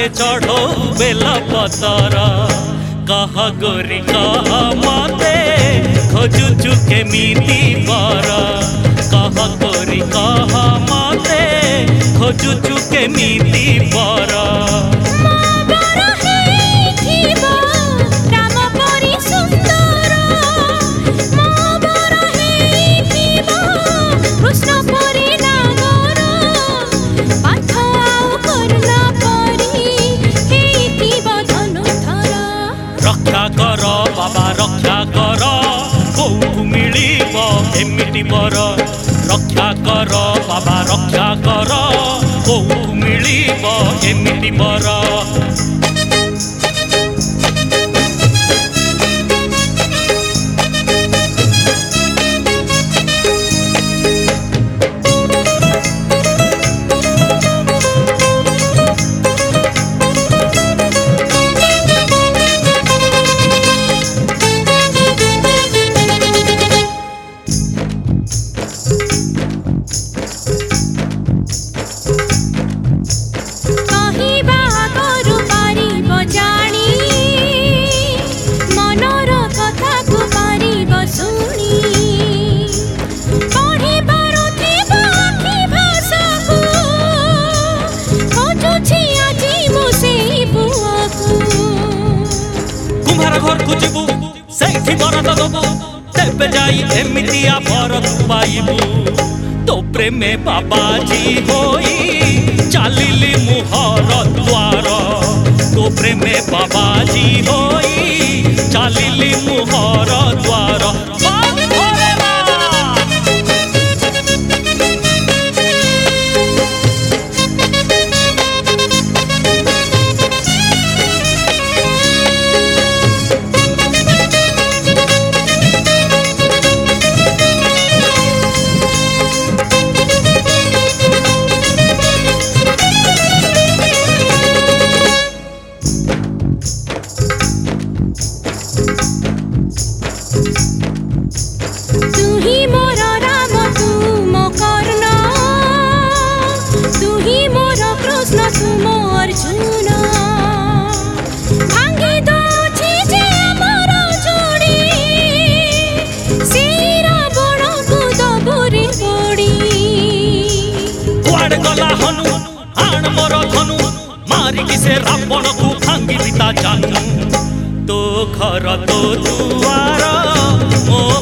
चढ़ो बेला पतर कह गोरी कह मते खोजुचु केमिति बर कह गोरी कह मते खोजुचु केमिति बर रक्षा कर बाबा रक्षा कर कौठु मिलिब एमिति बर रक्षा कर बाबा रक्षा कर कौठु मिलिब एमिति बर घर को जीवु से बरत दबु तेबे जाई एमितिया भरत पाइबु तो प्रेमे बाबाजी होई चालिली मुहर द्वार तो प्रेमे बाबाजी होई चालिली मुहर द्वार गला हनु आण मोर धनु मारिकी से रावण को भांगी दिता जानू तो घर तो दुआर